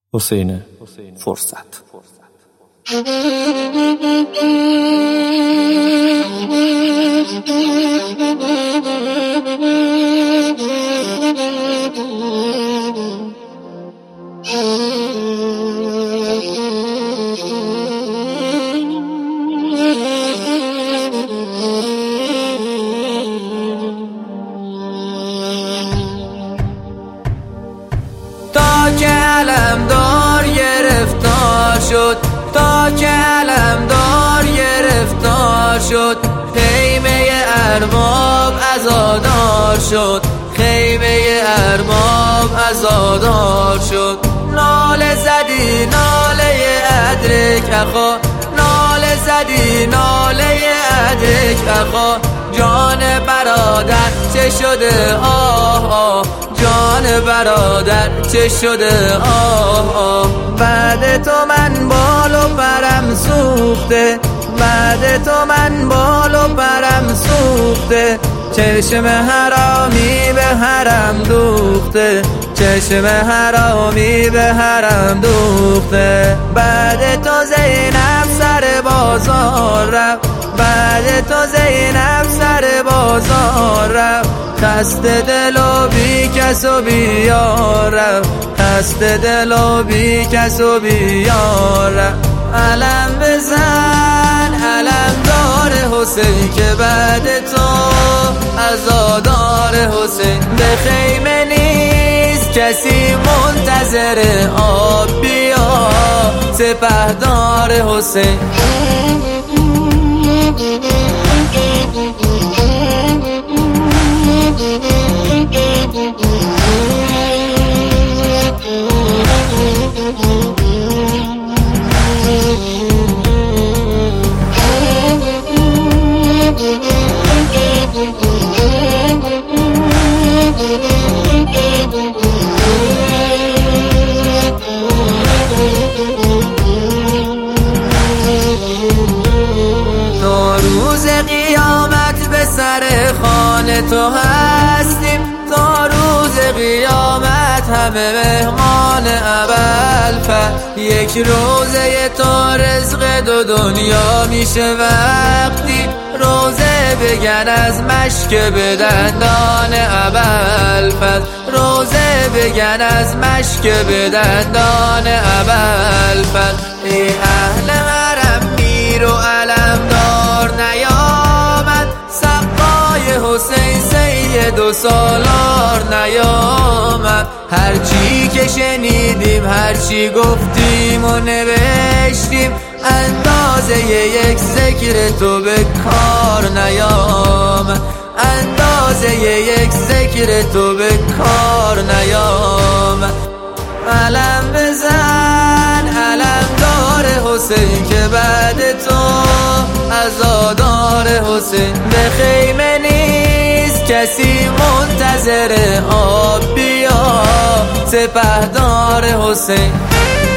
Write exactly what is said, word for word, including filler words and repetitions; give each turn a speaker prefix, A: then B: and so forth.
A: حسین فرصت.
B: تا که علمدار گرفتار شد، تا که علمدار گرفتار شد، خیمه ارباب عزادار شد، خیمه ارباب عزادار شد. ناله زدی ناله ادرک اخا، ناله زدی ناله ادرک اخا، جان برادر چه شده آه آه، جان برادر چه شده آه آه. بعد تو من بال و پرم سوخته، بعد تو من بال و پرم سوخته، چشم حرامی به حرم دوخته، چشم حرامی به حرم دوخته. بعد تو زینب سر بازار رفت، بعد تو زینب سر بازار رفت، خسته دل و بی کس و بیار رفت، خسته دل و بی کس و بیار رفت. علم بزن علمدار حسین که بعد تو عزادار حسین، به خیمه نیست کسی منتظر آب بیا، سپهدار حسین. قیامت به سر خانه تو هستیم، تا روز قیامت همه مهمان ابوالفضل. یک روزه تو رزق دو دنیا میشه وقتی روزه بگن از مشک به دندان ابوالفضل، روزه بگن از مشک به دندان ابوالفضل. ای اهل حرم میر و علمدار نیامد، سقای حسین سید و سالار نیامد. هرچی که شنیدیم هرچی گفتیم و نوشتیم، اندازه یک ذکر تو به کار نیامد، اندازه یک ذکر تو به کار نیامد. علم بزن علمدار حسین که بعد تو عزادار حسین، به خیمه نیست کسی منتظر آب بیا، سپهدار حسین.